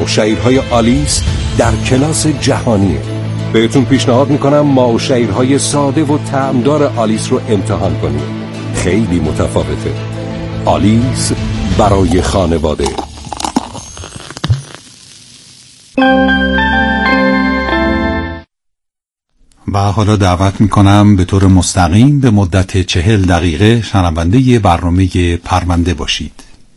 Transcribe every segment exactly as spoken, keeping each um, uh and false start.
شیرهای آلیس در کلاس جهانیه. بهتون پیشنهاد میکنم ما و شیرهای ساده و طعمدار آلیس رو امتحان کنیم. خیلی متفاوته. آلیس برای خانواده. و حالا دعوت میکنم به طور مستقیم به مدت چهل دقیقه شنونده برنامه پرونده باشید.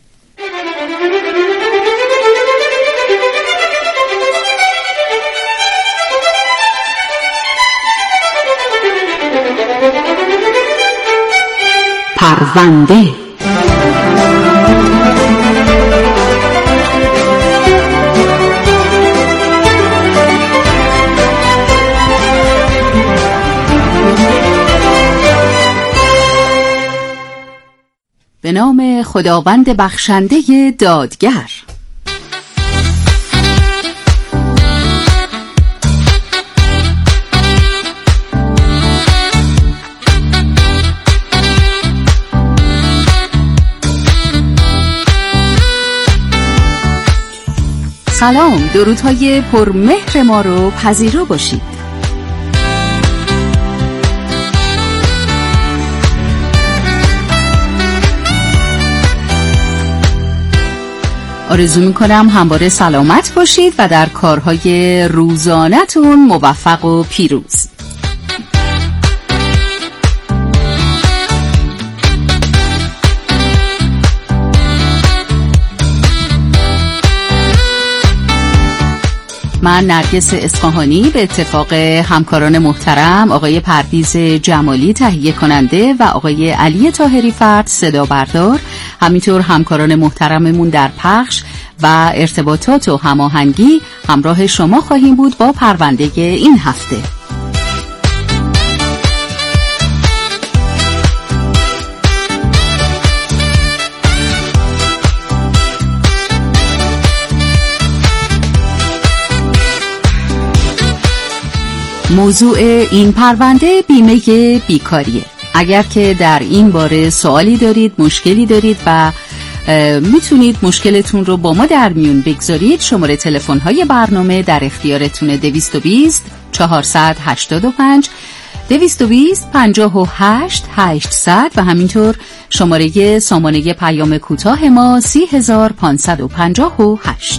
پرونده. به نام خداوند بخشنده دادگر. سلام، درودهای پرمهر ما رو پذیرا باشید. آرزو میکنم همواره سلامت باشید و در کارهای روزانه‌تون موفق و پیروز. من نرگس اصفهانی به اتفاق همکاران محترم آقای پرویز جمالی تهیه کننده و آقای علی طاهری فرد صدا بردار، همینطور همکاران محترممون در پخش و ارتباطات و هماهنگی همراه شما خواهیم بود با پرونده این هفته. موضوع این پرونده بیمه بیکاریه. اگر که در این باره سوالی دارید، مشکلی دارید و میتونید مشکلتون رو با ما در میون بگذارید، شماره تلفن های برنامه در اختیارتونه: دویست و بیست چهارصد و هشتاد و پنج دویست و بیست پنجاه و هشت هشتصد و همینطور شماره سامانه پیام کوتاه ما سی هزار پانصد و پنجاه و هشت.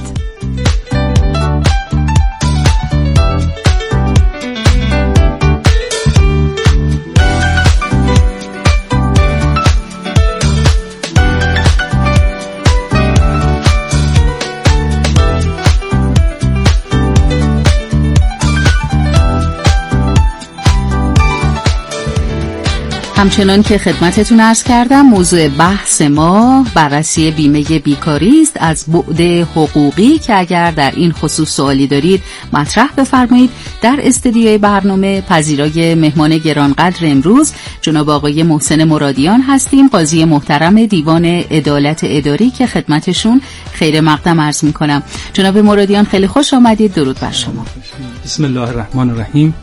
همچنان که خدمتتون عرض کردم، موضوع بحث ما بررسی بیمه بیکاری است از بعد حقوقی که اگر در این خصوص سوالی دارید مطرح بفرمایید. در استودیوی برنامه پذیرای مهمان گرانقدر امروز جناب آقای محسن مرادیان هستیم، قاضی محترم دیوان عدالت اداری که خدمتشون خیر مقدم عرض میکنم. جناب مرادیان خیلی خوش آمدید، درود بر شما. بسم الله الرحمن الرحیم.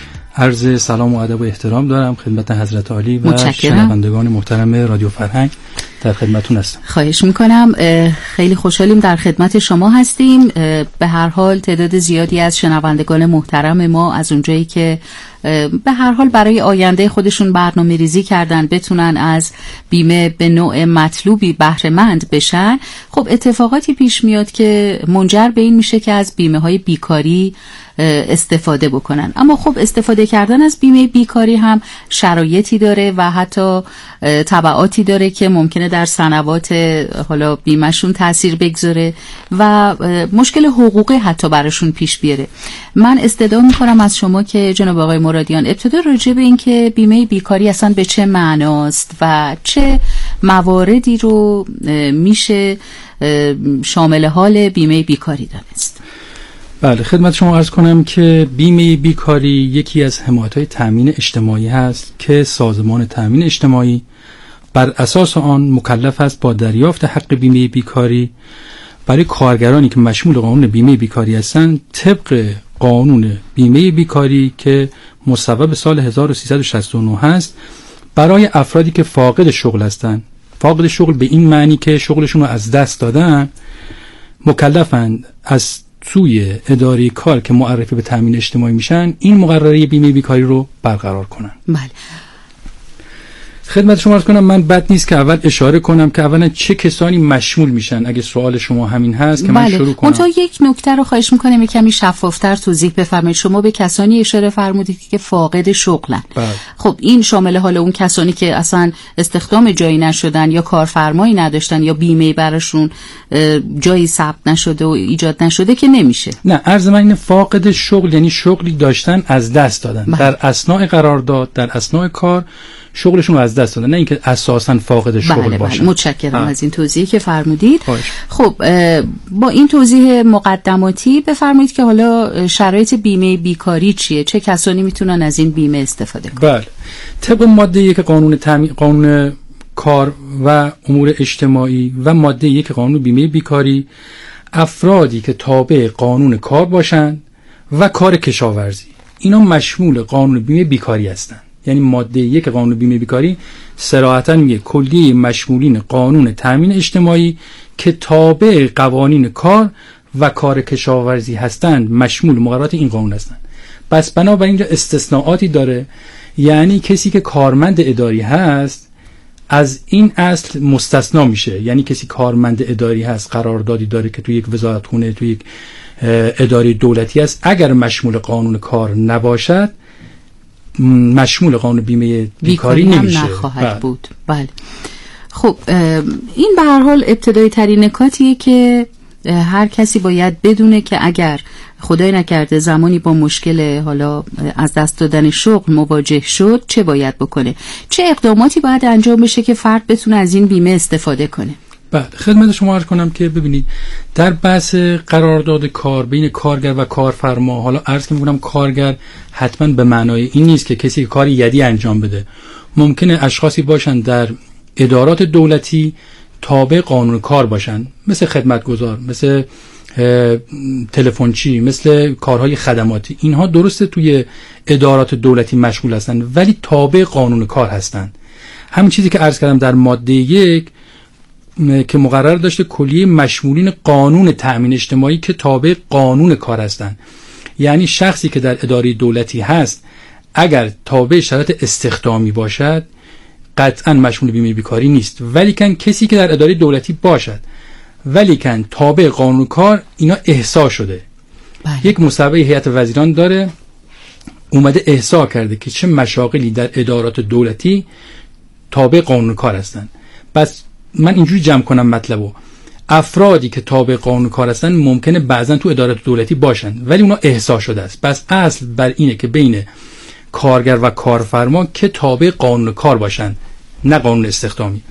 عرض سلام و ادب و احترام دارم خدمت حضرت عالی و شنوندگان محترم رادیو فرهنگ. در خدمتتون هستم. خواهش میکنم. خیلی خوشحالیم در خدمت شما هستیم. به هر حال تعداد زیادی از شنوندگان محترم ما از اونجایی که به هر حال برای آینده خودشون برنامه ریزی کردن بتونن از بیمه به نوع مطلوبی بهره مند بشن، خب اتفاقاتی پیش میاد که منجر به این میشه که از بیمه های بیکاری استفاده بکنن. اما خب استفاده کردن از بیمه بیکاری هم شرایطی داره و حتی تبعاتی داره که ممکنه در سنوات حالا بیمهشون تأثیر بگذاره و مشکل حقوقی حتی براشون پیش بیاره. من استدعا میکنم از شما که جناب آقای مرادیان ابتدا راجع به این که بیمه بیکاری اصلا به چه معناست و چه مواردی رو میشه شامل حال بیمه بیکاری دانست. بله، خدمت شما عرض کنم که بیمه بیکاری یکی از حمایت‌های تأمین اجتماعی هست که سازمان تأمین اجتماعی بر اساس آن مکلف است با دریافت حق بیمه بیکاری برای کارگرانی که مشمول قانون بیمه بیکاری هستند طبق قانون بیمه بیکاری که مصوب سال هزار و سیصد و شصت و نه هست برای افرادی که فاقد شغل هستند. فاقد شغل به این معنی که شغلشون رو از دست دادن مکلفند از سوی اداره کار که معرفی به تامین اجتماعی میشن این مقرره بیمه بیکاری رو برقرار کنن. بله. خدمت شما عرض کنم من بد نیست که اول اشاره کنم که اولا چه کسانی مشمول میشن، اگه سوال شما همین هست که بله. من شروع کنم. منتها یک نکته رو خواهش میکنم کمی شفافتر توضیح بفرمایید. شما به کسانی اشاره فرمودید که فاقد شغلن. بله. خب این شامل حال اون کسانی که اصلا استخدام جایی نشدن یا کارفرمایی نداشتن یا بیمه براشون جایی ثبت نشده و ایجاد نشده که نمیشه. نه، عرض من اینه فاقد شغل یعنی شغلی داشتن از دست دادن. بله. در اثناء قرارداد، در اثناء کار شغلشون رو از دست دادن، نه اینکه اساساً فاقد شغل بله باشن. بله. متشکرم آه. از این توضیحی که فرمودید. باش. خب با این توضیح مقدماتی بفرمایید که حالا شرایط بیمه بیکاری چیه؟ چه کسانی میتونن از این بیمه استفاده کنن؟ بله. طبق ماده یک قانون تامین قانون کار و امور اجتماعی و ماده یک قانون بیمه بیکاری، افرادی که تابع قانون کار باشند و کار کشاورزی اینا مشمول قانون بیمه بیکاری هستند. یعنی ماده یک قانون بیمه بیکاری صراحتاً میگه کلیه مشمولین قانون تامین اجتماعی که تابع قوانین کار و کار کشاورزی هستند مشمول مقررات این قانون هستند. پس بنابراین اینجا استثناءاتی داره، یعنی کسی که کارمند اداری هست از این اصل مستثنا میشه. یعنی کسی کارمند اداری هست، قراردادی داره که توی یک وزارتخونه، توی یک اداره دولتی هست، اگر مشمول قانون کار نباشد مشمول قانون بیمه بیکاری نمیشه. نخواهد بله. بود. بله. خب این به هر حال ابتدایی ترین نکاتیه که هر کسی باید بدونه که اگر خدای نکرده زمانی با مشکل حالا از دست دادن شغل مواجه شد چه باید بکنه، چه اقداماتی باید انجام بشه که فرد بتونه از این بیمه استفاده کنه. بعد خدمت شما عرض کنم که ببینید در بحث قرارداد کار بین کارگر و کارفرما، حالا عرض که میگم کارگر حتما به معنای این نیست که کسی کار یدی انجام بده. ممکنه اشخاصی باشن در ادارات دولتی تابع قانون کار باشن، مثل خدمتگزار، مثل تلفنچی، مثل کارهای خدماتی. اینها درسته توی ادارات دولتی مشغول هستن ولی تابع قانون کار هستن. همین چیزی که عرض کردم در ماده یک که مقرر داشته کلیه مشمولین قانون تأمین اجتماعی که تابع قانون کار هستند. یعنی شخصی که در اداره دولتی هست اگر تابع شرایط استخدامی باشد قطعا مشمول بیمه بیکاری نیست، ولیکن کسی که در اداره دولتی باشد ولیکن تابع قانون کار اینا احصا شده. بله. یک مصوبه هیئت وزیران داره اومده احصا کرده که چه مشاغلی در ادارات دولتی تابع قانون کار هستند. پس من اینجوری جمع کنم مطلبو، افرادی که تابع قانون کار هستن ممکنه بعضا تو ادارات دولتی باشن ولی اونا احصا شده است. پس اصل بر اینه که بین کارگر و کارفرما که تابع قانون کار باشن، نه قانون استخدامی.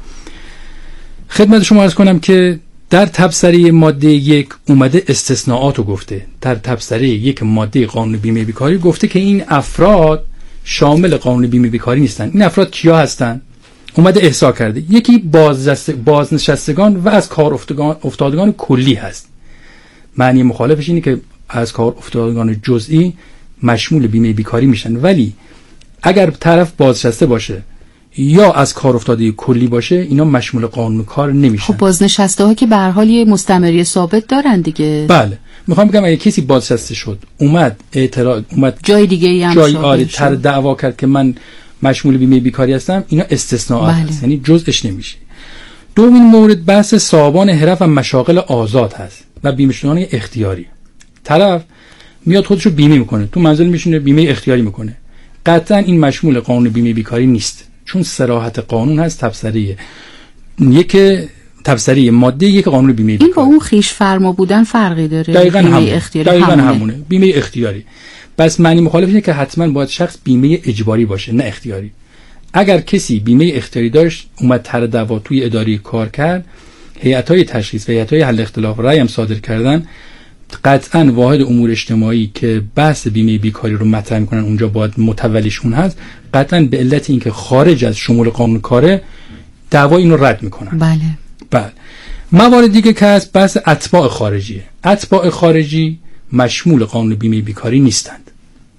خدمت شما عرض کنم که در تبصره ماده یک اومده استثناءاتو گفته. در تبصره یک ماده قانون بیمه بیکاری گفته که این افراد شامل قانون بیمه بیکاری نیستن. این افراد کیا هستن؟ اومده احصا کرده. یکی بازنشستگان و از کار افتادگان کلی هست. معنی مخالفش اینه که از کار افتادگان جزئی مشمول بیمه بیکاری میشن، ولی اگر طرف بازنشسته باشه یا از کار افتاده کلی باشه اینا مشمول قانون کار نمیشن. خب بازنشسته ها که به هر حال یه مستمری ثابت دارن دیگه. بله. میخوام بگم اگه کسی بازنشسته شد اومد اعتراض اومد جای دیگه ای هم جای آره تر دعوا کرد که من مشمول بیمه بیکاری هستم، اینا استثناءات بله. هست، یعنی جزءش نمیشه. دومین مورد بحث صاحبان حرف و مشاغل آزاد هست و بیمه شدگان اختیاری. طرف میاد خودشو بیمه میکنه، تو منزل میشینه بیمه اختیاری میکنه، قطعا این مشمول قانون بیمه بیکاری نیست، چون صراحت قانون هست تبصره یک تبصره ماده یک قانون بیمه بیکاری. این با اون خیش فرما بودن فرقی داره؟ دقیقاً بیمه همونه. اختیاری دقیقاً همونه. همونه بیمه اختیاری. بس معنی مخالف اینه که حتما باید شخص بیمه اجباری باشه نه اختیاری. اگر کسی بیمه اختیاری داشت اومد طرح دعوا توی اداره کار کرد، هیئت‌های تشخیص و هیئت‌های حل اختلاف رأی هم صادر کردن، قطعاً واحد امور اجتماعی که بحث بیمه بیکاری رو مطرح می‌کنن اونجا باید متولیشون هست، قطعاً به علت اینکه خارج از شمول قانون کاره دعوا اینو رد می‌کنن. بله. بله. موارد دیگه که هست بحث اتباع خارجیه. اتباع خارجی مشمول قانون بیمه بیکاری نیستند.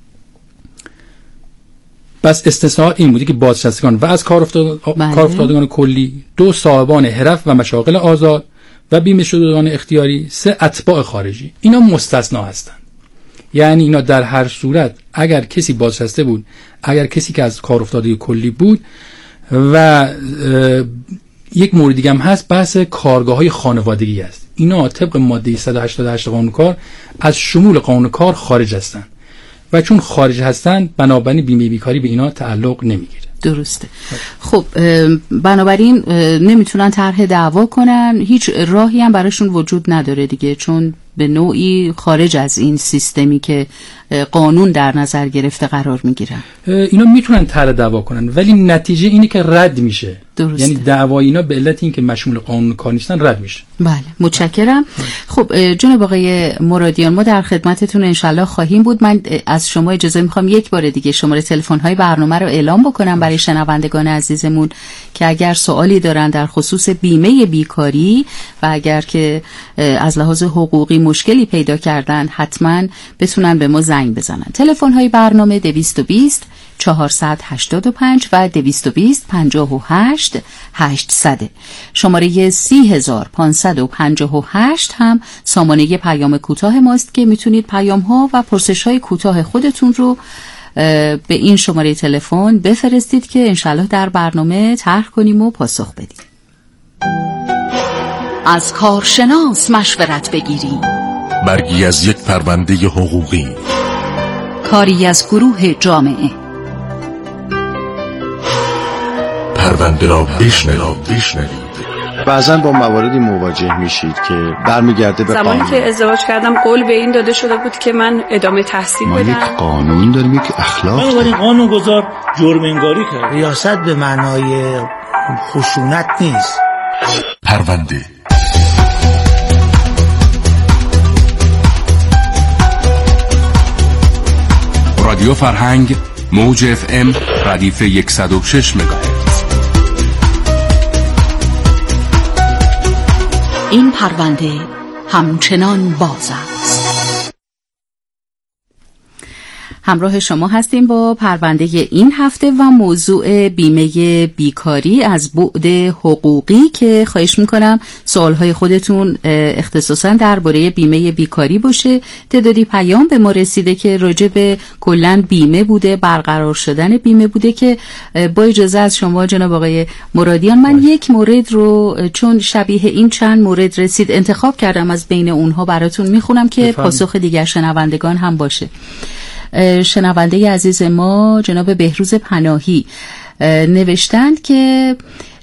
بس استثناء این بوده که بازنشستگان و از کار افتاد... بله. کار افتادگان کلی، دو صاحبان حرف و مشاغل آزاد و بیمه شدگان اختیاری، سه اتباع خارجی. اینا مستثنا هستند. یعنی اینا در هر صورت اگر کسی بازنشسته بود، اگر کسی که از کار افتاده کلی بود و یک مورد دیگه هم هست، بحث کارگاه‌های خانوادگی است. اینا طبق ماده صد و هشتاد و هشت قانون کار از شمول قانون کار خارج هستند و چون خارج هستند بنابراین بیمه بیکاری به اینا تعلق نمیگیره. درسته. خب بنابراین نمیتونن طرح دعوا کنن، هیچ راهی هم براشون وجود نداره دیگه، چون به نوعی خارج از این سیستمی که قانون در نظر گرفته قرار میگیرن. اینا میتونن طرح دعوا کنن ولی نتیجه اینه که رد میشه. درسته. یعنی دعوای اینا به علت این که مشمول قانون کار نیستن رد میشه. بله، متشکرم. خب جناب آقای مرادیان، ما در خدمتتون انشالله خواهیم بود. من از شما اجازه میخوام یک بار دیگه شماره تلفن های برنامه رو اعلام بکنم برای شنوندگان عزیزمون که اگر سوالی دارن در خصوص بیمه بیکاری و اگر که از لحاظ حقوقی مشکلی پیدا کردن حتما بتونن به ما زنگ بزنن. تلفن های برنامه دویست و بیست چهارصد و هشتاد و پنج و دویست و بیست پنجاه و هشت هشتصد. شماره سی هزار پانصد و پنجاه و هشت هم سامانه پیام کوتاه ماست که میتونید پیام ها و پرسش های کوتاه خودتون رو به این شماره تلفن بفرستید که انشالله در برنامه طرح کنیم و پاسخ بدیم. از کارشناس مشورت بگیریم. برگی از یک پرونده حقوقی، کاری از گروه جامعه. پرونده را بشنوید. بعضا با مواردی مواجه میشید که برمیگرده به زمانی قانون. که ازدواج کردم قول به این داده شده بود که من ادامه تحصیل ما بدم. یک قانون داریم، یک اخلاق بنابراین قانون گذار جرم انگاری کرد. ریاست به معنای خشونت نیست. پرونده رادیو فرهنگ موج اف ام ردیف صد و شش مگاهرتز. این پرونده همچنان باز است. همراه شما هستیم با پرونده این هفته و موضوع بیمه بیکاری از بعد حقوقی که خواهش میکنم سوالهای خودتون اختصاصا درباره بیمه بیکاری باشه. تعدادی پیام به ما رسیده که راجع به کلاً بیمه بوده، برقرار شدن بیمه بوده که با اجازه از شما جناب آقای مرادیان من باید. یک مورد رو چون شبیه این چند مورد رسید انتخاب کردم، از بین اونها براتون میخونم که بفهم. پاسخ دیگر شنوندگان هم باشه. شنونده عزیز ما جناب بهروز پناهی نوشتند که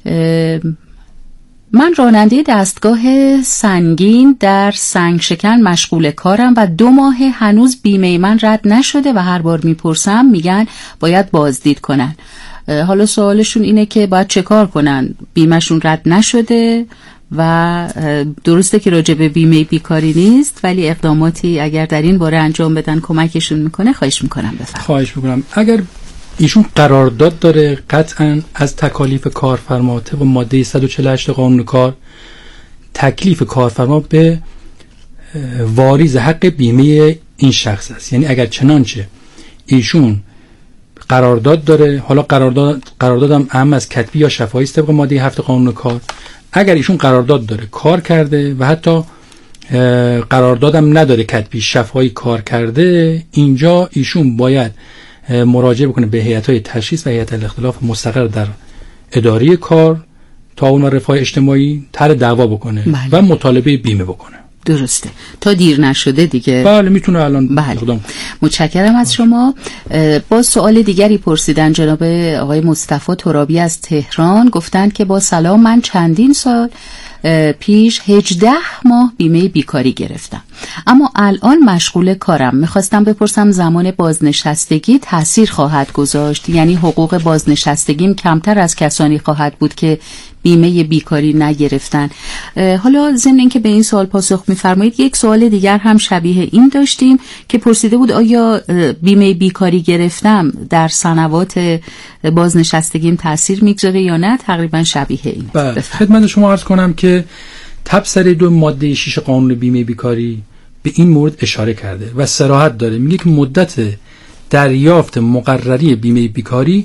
من راننده دستگاه سنگین در سنگ شکن مشغول کارم و دو ماه هنوز بیمه من رد نشده و هر بار میپرسم میگن باید بازدید کنن. حالا سوالشون اینه که باید چه کار کنن؟ بیمهشون رد نشده و درسته که راجع به بیمه بیکاری نیست ولی اقداماتی اگر در این باره انجام بدن کمکشون میکنه خواهش میکنم بفرمایید. خواهش میکنم. اگر ایشون قرارداد داره قطعا از تکالیف کارفرما طبق ماده صد و چهل و هشت قانون کار تکلیف کارفرما به واریز حق بیمه این شخص است. یعنی اگر چنانچه ایشون قرارداد داره، حالا قرارداد قراردادم اهم از کتبی یا شفاهی است طبق ماده هفت قانون کار، اگر ایشون قرارداد داره کار کرده و حتی قراردادم نداره کتبی شفاهی کار کرده، اینجا ایشون باید مراجعه بکنه به هیئت‌های تشخیص و هیئت الاختلاف مستقر در اداره کار تا اون رفاه اجتماعی طرح دعوا بکنه بله. و مطالبه بیمه بکنه. درسته، تا دیر نشده دیگه. بله میتونه الان. بله. متشکرم از شما. با سوال دیگری پرسیدن جناب آقای مصطفی ترابی از تهران، گفتند که با سلام من چندین سال پیش هجده ماه بیمه بیکاری گرفتم اما الان مشغول کارم. میخواستم بپرسم زمان بازنشستگی تأثیر خواهد گذاشت؟ یعنی حقوق بازنشستگیم کمتر از کسانی خواهد بود که بیمه بیکاری نگرفتن. حالا ضمن اینکه به این سوال پاسخ میفرمایید یک سوال دیگر هم شبیه این داشتیم که پرسیده بود آیا بیمه بیکاری گرفتم در سنوات بازنشستگیم تأثیر میگذاره یا نه؟ تقریبا شبیه این. خدمت شما عرض کنم که تبصره دو ماده شش قانون بیمه بیکاری به این مورد اشاره کرده و صراحت داره، میگه که مدت دریافت مقرری بیمه بیکاری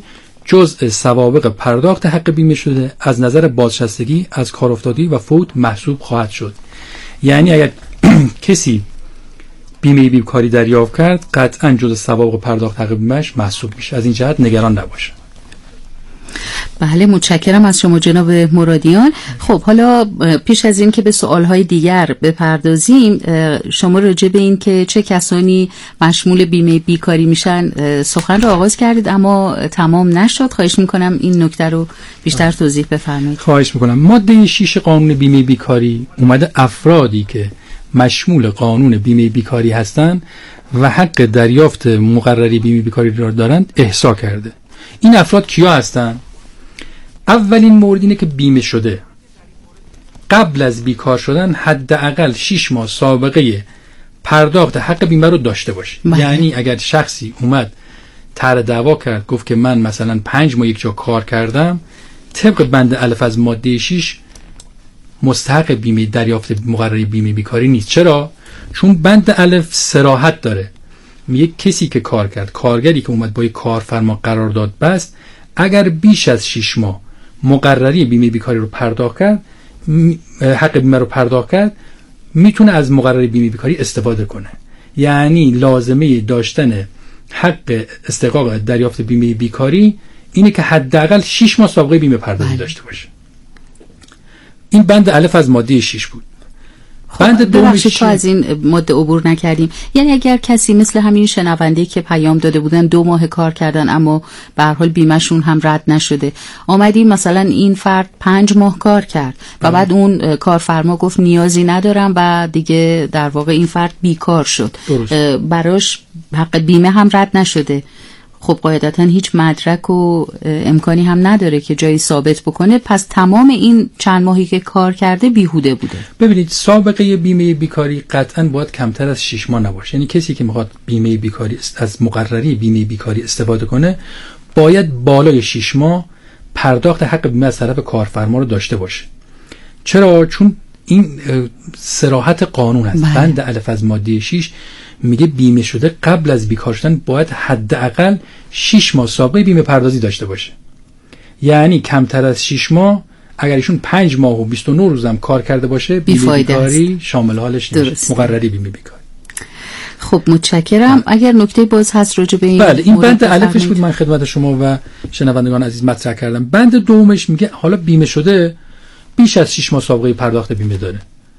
جزء سوابق پرداخت حق بیمه شده از نظر بازنشستگی از کارافتادی و فوت محسوب خواهد شد. یعنی اگر کسی بیمه بیکاری دریافت کرد قطعا جزء سوابق پرداخت حق بیمهش محسوب میشه. از این جهت نگران نباشه. بله، متشکرم از شما جناب مرادیان. خب حالا پیش از این که به سوالهای دیگر بپردازیم، شما راجع به این که چه کسانی مشمول بیمه بیکاری میشن سخن رو آغاز کردید اما تمام نشد. خواهش میکنم این نکته رو بیشتر توضیح بفرمایید. خواهش میکنم. ماده شش قانون بیمه بیکاری اومده افرادی که مشمول قانون بیمه بیکاری هستند و حق دریافت مقرری بیمه بیکاری را دارند احصا کرده. این افراد کیا هستند؟ اولین مورد اینه که بیمه شده قبل از بیکار شدن حداقل شش ماه سابقه پرداخت حق بیمه رو داشته باشه. مهم. یعنی اگر شخصی اومد طرح دعوا کرد گفت که من مثلا پنج ماه یک جا کار کردم، طبق بند الف از ماده شش مستحق بیمه دریافت مقرری بیمه بیکاری نیست. چرا؟ چون بند الف صراحت داره، میگه کسی که کار کرد، کارگری که اومد با یک کارفرما قرارداد بست، اگر بیش از شش ماه مقرری بیمه بیکاری رو پرداخت کرد، حق بیمه رو پرداخت کرد، میتونه از مقرری بیمه بیکاری استفاده کنه. یعنی لازمه داشتن حق استحقاق دریافت بیمه بیکاری اینه که حداقل شش ماه سابقه بیمه پرداختی داشته باشه. این بند الف از ماده شش بود. بند دومش چه از این ماده عبور نکردیم؟ یعنی اگر کسی مثل همین شنونده که پیام داده بودن دو ماه کار کردن اما به هر حال بیمهشون هم رد نشده، آمدیم مثلا این فرد پنج ماه کار کرد و بعد اون کارفرما گفت نیازی ندارم و دیگه در واقع این فرد بیکار شد، براش حق بیمه هم رد نشده، خب قاعدتا هیچ مدرک و امکانی هم نداره که جایی ثابت بکنه، پس تمام این چند ماهی که کار کرده بیهوده بوده. ببینید سابقه بیمه بیکاری قطعا باید کمتر از شش ماه نباشه. یعنی کسی که میخواد بیمه بیکاری از مقرری بیمه بیکاری استفاده کنه باید بالای شش ماه پرداخت حق بیمه از طرف کارفرما رو داشته باشه. چرا؟ چون این صراحت قانون هست. بله. بند الف از ماده شش میگه بیمه شده قبل از بیکار شدن باید حداقل شش ماه سابقه بیمه پردازی داشته باشه. یعنی کمتر از شش ماه، اگر ایشون پنج ماه و بیست و نه روز هم کار کرده باشه بیمه بیکاری شامل حالش نمیشه، مقرری بیمه بیکاری. خب متشکرم. ها. اگر نکته باز هست راجع به این، بله این بند الفش بود من خدمت شما و شنوندگان عزیز مطرح کردم. بند دومش میگه حالا بیمه شده بیش از شش ماه سابقه پرداخت بیمه داره،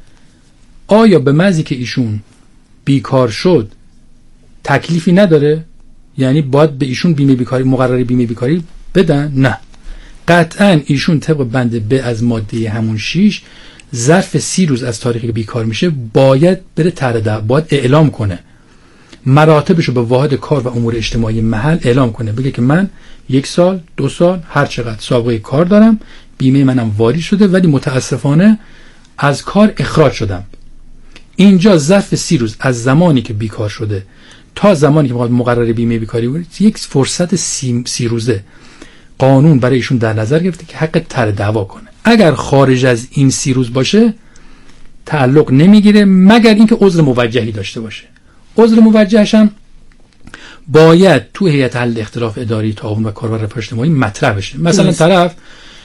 آیا به محضی که ایشون بیکار شد تکلیفی نداره؟ یعنی باید به ایشون بیمه بیکاری مقرری بیمه بیکاری بدن؟ نه، قطعا ایشون طبق بند ب از ماده همون شش ظرف سی روز از تاریخی که بیکار میشه باید بره طرح، باید اعلام کنه مراتبشو به واحد کار و امور اجتماعی محل اعلام کنه، بگه که من یک سال دو سال هر چقدر سابقه کار دارم، بیمه منم واریز شده ولی متاسفانه از کار اخراج شدم. اینجا ظرف سی روز از زمانی که بیکار شده تا زمانی که مقرر بیمه بیکاری بود یک فرصت سی, سی روزه قانون برای ایشون در نظر گرفته که حق طرح دعوا کنه. اگر خارج از این سی روز باشه تعلق نمیگیره مگر اینکه عذر موجهی داشته باشه. عذر موجهش هم باید تو هیئت حل اختلاف اداری تعاون و کار و رفاه اجتماعی مطرح بشه. مثلا طرف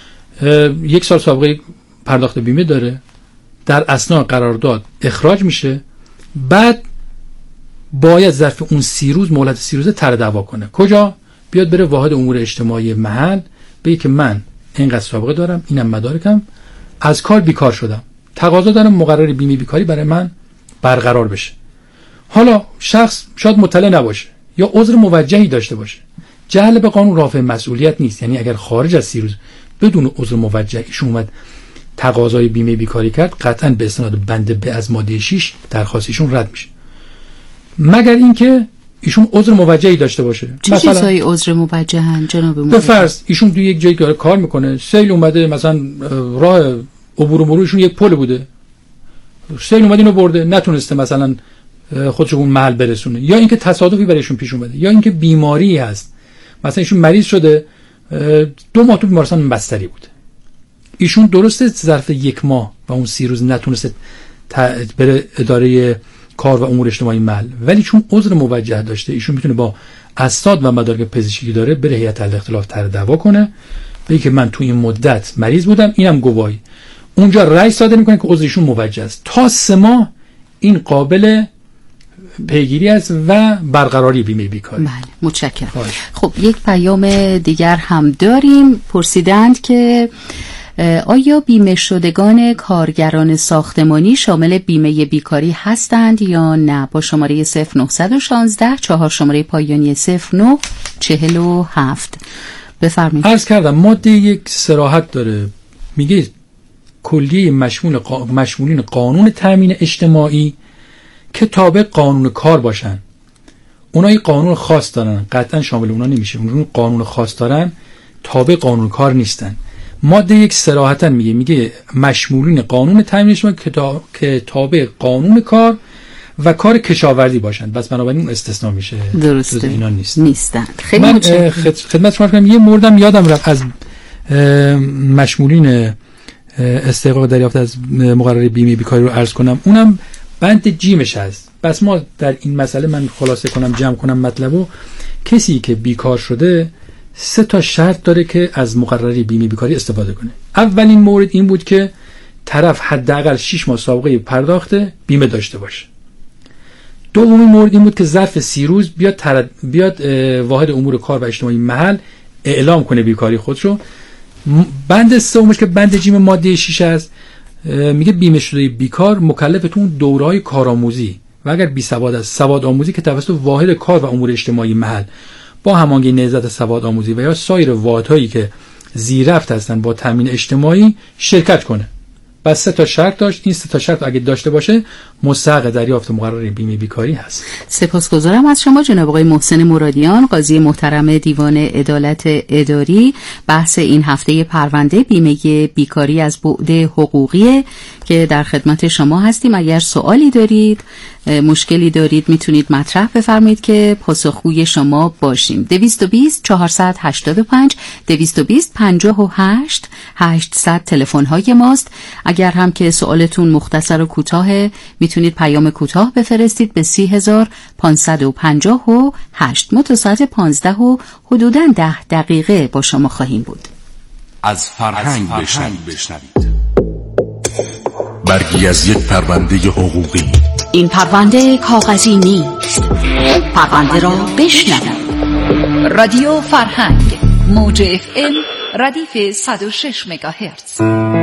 یک سال سابقه پرداخت بیمه داره، در اثناء قرارداد اخراج میشه، بعد باید ظرف اون سی روز مهلت سی روزه طرح دعوا کنه. کجا؟ بیاد بره واحد امور اجتماعی محل بگه که من اینقدر سابقه دارم، اینم مدارکم، از کار بیکار شدم، تقاضا دارم مقرر بیمه بیکاری برای من برقرار بشه. حالا شخص شاید مطلع نباشه یا عذر موجهی داشته باشه، جهل به قانون رافع مسئولیت نیست. یعنی اگر خارج از سی روز بدون عذر موجه ایشون اومد تقاضای بیمه بیکاری کرد، قطعا به استناد بند ب از ماده شش درخواستشون رد میشه، مگر اینکه ایشون عذر موجهی داشته باشه. چه چیزایی عذر موجهن جناب موجه؟ به فرض ایشون توی یک جایی که کار میکنه، سیل اومده، مثلا راه عبور و مروریشون یک پل بوده، سیل اومده اینو برده، نتونسته مثلا خودش اون محل برسونه، یا اینکه تصادفی برایشون پیش اومده، یا اینکه بیماری هست، مثلا ایشون مریض شده دو ماه تو بیمارستان بستری بوده، ایشون درسته ظرف یک ماه و اون سی روز نتونسته بره اداره کار و امور اجتماعی محل، ولی چون عذر موجه داشته ایشون میتونه با اسناد و مدارک پزشکی داره بره هیئت الاختلاف طرح دعوا کنه، بگه که من تو این مدت مریض بودم، اینم گواهی، اونجا رأی صادر میکنه که عذر ایشون موجه است. تا سه ماه این قابل پیگیری است و برقراری بیمه بیکاری. بله، متشکرم. خب یک پیام دیگر هم داریم. پرسیدند که آیا بیمه شدگان کارگران ساختمانی شامل بیمه بیکاری هستند یا نه؟ با شماره صفر نه یک شش چهار شماره پایانی صفر نه چهل و هفت بفرمایید. عرض کردم ماده یک صراحت داره، میگه کلیه مشمول قا... مشمولین قانون تامین اجتماعی که تابع قانون کار باشن. اونایی قانون خاص دارن قطعا شامل اونا نمیشه، اون قانون خاص دارن تابع قانون کار نیستن. ماده یک صراحتا میگه میگه مشمولین قانون تامین اجتماعی که, تا... که تابع قانون کار و کار کشاورزی باشن، بس بنابراین اون استثناء میشه. درسته، اینا نیست. نیستن. خیلی من متشکرم. خدمت شما کنم یه موردم یادم رفت از مشمولین استحقاق دریافت از مقرره بیمه بیکاری رو عرض کنم، اونم بند جیمش هست. بس ما در این مسئله من خلاصه کنم جمع کنم مطلبو، کسی که بیکار شده سه تا شرط داره که از مقرره بیمه بیکاری استفاده کنه. اولین مورد این بود که طرف حداقل شش ماه سابقه پرداخت بیمه داشته باشه. دومین مورد این بود که ظرف سی روز بیاد ترد... بیاد واحد امور کار و اجتماعی محل اعلام کنه بیکاری خودش رو. بند سومش که بند جیم ماده شش است، میگه بیمه شده بیکار مکلفتون دوره‌های کارآموزی و اگر بی سواد است سواد آموزی که توسط واحد کار و امور اجتماعی محل با هماهنگی نهضت سواد آموزی و یا سایر واحدهایی که زیررفت هستن با تامین اجتماعی شرکت کنه. بس سه تا شرط داشت. این سه تا شرط اگه داشته باشه مستحق دریافت مقرره بیمه بیکاری هست. سپاسگزارم از شما جناب آقای محسن مرادیان، قاضی محترم دیوان عدالت اداری. بحث این هفته پرونده بیمه بیکاری از بعد حقوقی که در خدمت شما هستیم. اگر سوالی دارید، مشکلی دارید، میتونید مطرح بفرمایید که پاسخگوی شما باشیم. دویست و بیست چهارصد و هشتاد و پنج دویست و بیست پنجاه و هشت هشتصد تلفن های ماست. اگر هم که سوالتون مختصر و کوتاه میتونید پیام کوتاه بفرستید به سی هزار پانصد و پنجاه و هشت. ما تا ساعت پانزده و حدوداً ده دقیقه با شما خواهیم بود. از فرهنگ بشنوید. برگی از یک پرونده حقوقی. این پرونده کاغذی نیست. پرونده را بشنوید. رادیو فرهنگ موج اف ام ردیف صد و شش مگاهرتز.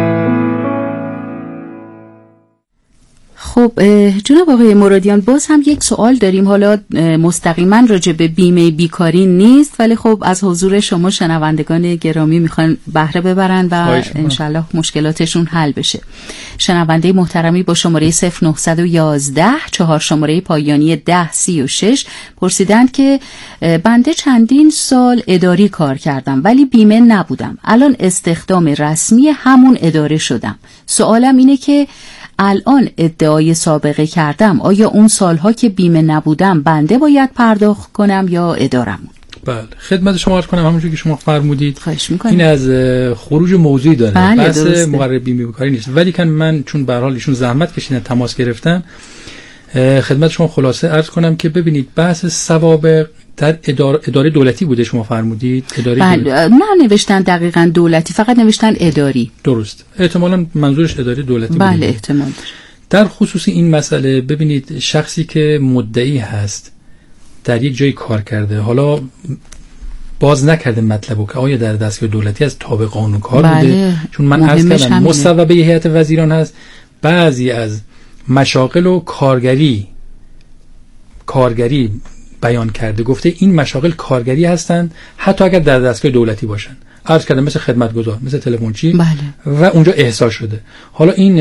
خب جناب آقای مرادیان، باز هم یک سوال داریم. حالا مستقیما راجع به بیمه بیکاری نیست، ولی خب از حضور شما شنوندگان گرامی میخوان بهره ببرن و انشالله مشکلاتشون حل بشه. شنونده محترمی با شماره صفر نه یک یک چهار شماره پایانی ده سی و شش پرسیدند که بنده چندین سال اداری کار کردم ولی بیمه نبودم، الان استخدام رسمی همون اداره شدم. سوالم اینه که الان ادعای سابقه کردم، آیا اون سالها که بیمه نبودم بنده باید پرداخت کنم یا ادارمون؟ بله، خدمت شما عرض کنم همونجوری که شما فرمودید. خواهش می‌کنم. این از خروج موضوعی داره. بله، بحث درسته. مقرره بیمه بیکاری نیست، ولی کن من چون به هر حال ایشون زحمت کشیدن تماس گرفتن، خدمت شما خلاصه عرض کنم که ببینید بحث سوابق در اداره, اداره دولتی بوده شما فرمودید. اداره بله، دولتی. نه نوشتن دقیقاً دولتی، فقط نوشتن اداری. درست، احتمالاً منظورش اداره دولتی بوده. بله، احتمال در خصوص این مسئله ببینید شخصی که مدعی هست در یک جایی کار کرده، حالا باز نکرده مطلبو که آیا در دستگاه دولتی از تابع قانون کار بله، بوده، چون من عرض کردم مصوبه هیئت وزیران هست. بعضی از مشاغل و کارگری کارگری بیان کرده، گفته این مشاغل کارگری هستند حتی اگر در دستگاه دولتی باشن. عرض کردم مثل خدمتگزار، مثل تلفنچی. بله. و اونجا احضار شده. حالا این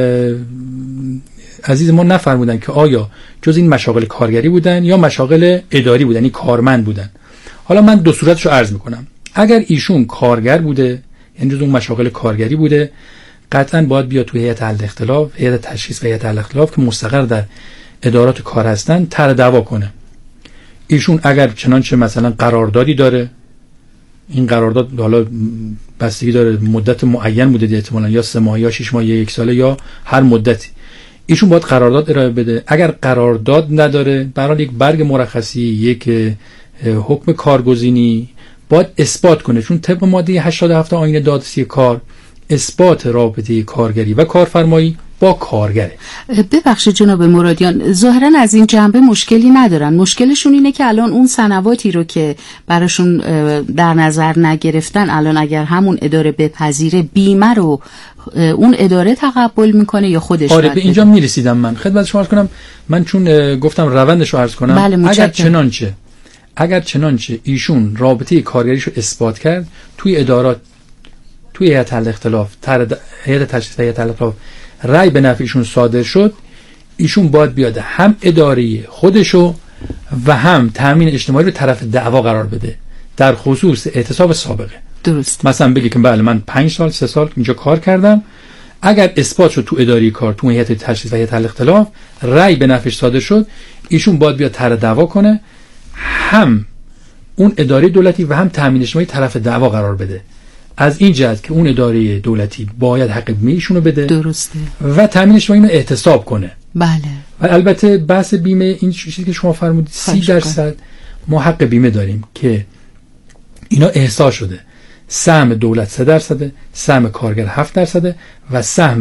عزیز ما نفرمودن که آیا جز این مشاغل کارگری بودن یا مشاغل اداری بودن، یعنی کارمند بودن. حالا من دو صورتشو عرض میکنم. اگر ایشون کارگر بوده، یعنی جز اون مشاغل کارگری بوده، قطعاً باید بیاد تو هیئت حل اختلاف، هیئت تشخیص و هیئت حل اختلاف که مستقر در ادارات کار هستن طرح دعوا کنه. ایشون اگر چنانچه مثلا قراردادی داره، این قرارداد حالا بستگی داره مدت معین بوده احتمالاً یا سه ماه یا شش ماه یا یک ساله یا هر مدتی، ایشون باید قرارداد ارائه بده. اگر قرارداد نداره، برای یک برگ مرخصی، یک حکم کارگزینی باید اثبات کنه، چون طبق ماده هشتاد و هفت آیین دادرسی کار اثبات رابطه کارگری و کارفرمایی با کارگره. ببخشید جناب مرادیان، ظاهرا از این جنبه مشکلی ندارن. مشکلشون اینه که الان اون سنواتی رو که براشون در نظر نگرفتن، الان اگر همون اداره بپذیره، بیمه رو اون اداره تقبل میکنه یا خودش؟ آره به اینجا میرسیدم من خدمت شما عرض کنم. من چون گفتم روندش رو عرض کنم. بله اگر چنانچه اگر چنانچه ایشون رابطه کارگریشو اثبات کرد توی ادارات، توی هیئت حل اختلاف، هیئت تشخیص و هیئت حل اختلاف رأی به نفع ایشون صادر شد، ایشون باید بیاد هم اداره خودشو و هم تامین اجتماعی رو طرف دعوا قرار بده در خصوص اعتصاب سابقه. درست. مثلا بگی که بله من پنج سال سه سال اینجا کار کردم، اگر اثبات شد تو اداره کار، تو هیئت تشخیص و هیئت حل اختلاف رأی به نفعش صادر شد، ایشون باید بیاد طرح دعوا کنه، هم اون اداره دولتی و هم تامین اجتماعی طرف دعوا قرار بده. از این جهت که اون اداره دولتی باید حق بیمه ایشونو بده. درسته. و تامین اجتماعی اینو احتساب کنه. بله. و البته بحث بیمه، این چیزی که شما فرمودید سی درصد ما حق بیمه داریم که اینا احصا شده. سهم دولت سه درصده، سهم کارگر هفت درصده و سهم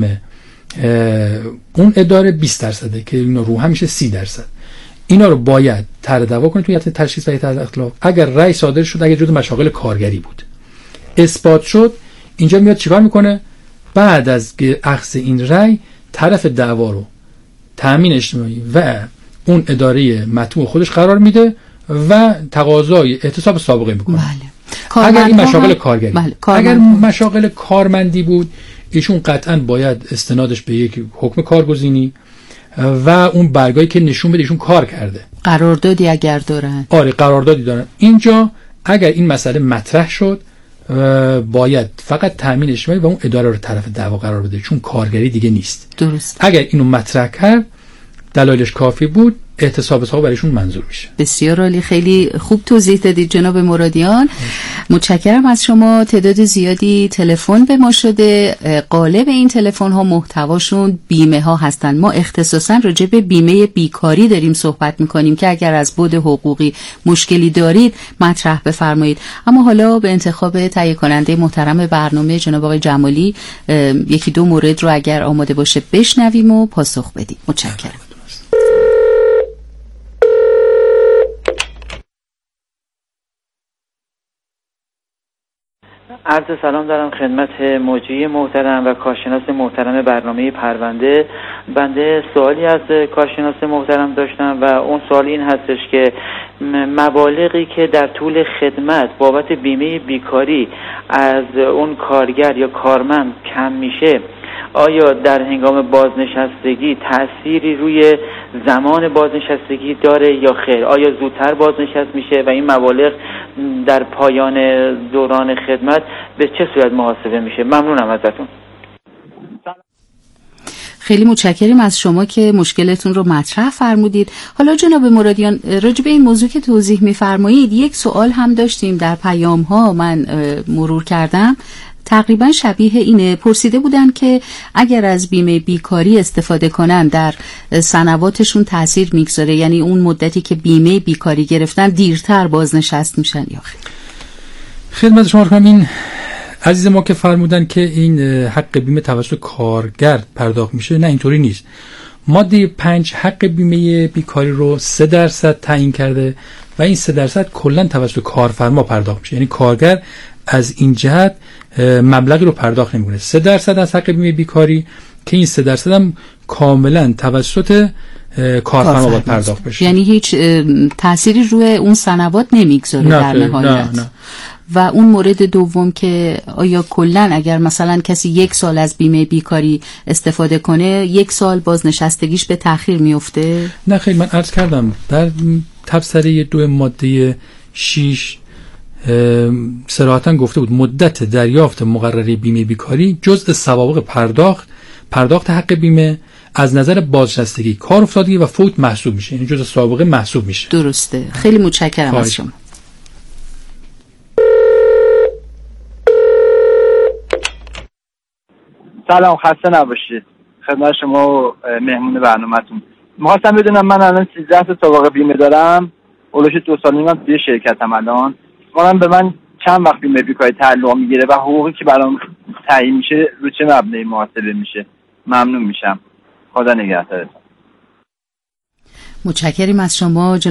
اون اداره بیست درصده که اینا رو هم میشه سی درصد. اینا رو باید طرح دعوا کنه توی هیئت تشخیص و هیئت اختلاف. اگر رأی صادر شد، اگر جزء مشاغل کارگری بود اثبات شد، اینجا میاد چیکار میکنه؟ بعد از اخذ این رأی طرف دعوا رو تامین اجتماعی و اون اداره مطبوع خودش قرار میده و تقاضای احتساب سابقه میکنه. بله. اگر این مشاغل کارگری بله. اگر مشاغل کارمندی بود، ایشون قطعا باید استنادش به یک حکم کارگزینی و اون برگایی که نشون بده ایشون کار کرده. قراردادی اگر دارن. آره قراردادی دارن. اینجا اگر این مسئله مطرح شد، باید فقط تامین اجتماعی و اون اداره رو طرف دعوا قرار بده، چون کارگری دیگه نیست. درست. اگر اینو مطرح کرد، دلایلش کافی بود، احتساب سابقه برایشون منظور میشه. بسیار عالی، خیلی خوب توضیح دادید جناب مرادیان. متشکرم از شما. تعداد زیادی تلفن به ما شده. غالب این تلفن ها محتواشون بیمه ها هستن. ما اختصاصا راجع به بیمه بیکاری داریم صحبت میکنیم که اگر از بعد حقوقی مشکلی دارید مطرح بفرمایید. اما حالا به انتخاب تهیه کننده محترم برنامه جناب آقای جمالی یکی دو مورد رو اگر آماده باشه بشنویم و پاسخ بدیم. متشکرم. عرض سلام دارم خدمت موجی محترم و کارشناس محترم برنامه پرونده. بنده سوالی از کارشناس محترم داشتم و اون سوال این هستش که مبالغی که در طول خدمت بابت بیمه بیکاری از اون کارگر یا کارمند کم میشه، آیا در هنگام بازنشستگی تأثیری روی زمان بازنشستگی داره یا خیر؟ آیا زودتر بازنشست میشه و این مبالغ در پایان دوران خدمت به چه صورت محاسبه میشه؟ ممنونم ازتون. خیلی متشکریم از شما که مشکلتون رو مطرح فرمودید. حالا جناب مرادیان، راجع به این موضوع که توضیح می‌فرمایید یک سوال هم داشتیم در پیام ها، من مرور کردم، تقریبا شبیه اینه. پرسیده بودن که اگر از بیمه بیکاری استفاده کنن در سنواتشون تاثیر میگذاره، یعنی اون مدتی که بیمه بیکاری گرفتن دیرتر بازنشست میشن یا خیر؟ خدمت شما کنم، این عزیز ما که فرمودن که این حق بیمه توسط کارگر پرداخت میشه، نه اینطوری نیست. ماده پنج حق بیمه بیکاری رو سه درصد تعیین کرده و این سه درصد کلا توسط کارفرما پرداخت میشه، یعنی کارگر از این جهت مبلغی رو پرداخت نمیکنه. سه درصد از حق بیمه بیکاری که این سه درصد هم کاملا توسط کارفرما باید پرداخت بشه، یعنی هیچ تأثیری روی اون سنوات نمیگذاره در نهایت. نه نه. و اون مورد دوم که آیا کلا اگر مثلا کسی یک سال از بیمه بیکاری استفاده کنه یک سال بازنشستگیش به تأخیر میفته؟ نه خیلی، من عرض کردم در تبصره دو ماده شش صراحتاً گفته بود مدت دریافت مقرره بیمه بیکاری جزء سوابق پرداخت پرداخت حق بیمه از نظر بازنشستگی، کار افتادگی و فوت محسوب میشه، یعنی جزء سوابق محسوب میشه. درسته. خیلی متشکرم از شما. سلام، خسته نباشید. خدمت شما و مهمون برنامه‌تون. می‌خواستم بدونم من الان سیزده تا سابقه بیمه دارم. اولش دو سال نیمم توی شرکتم الان. من به من چند وقت بیمه بیکاری تعلق میگیره و حقوقی که برام تعیین میشه رو چه مبنایی محاسبه میشه؟ ممنون میشم. خدا نگهدارتون. متشکریم از شما.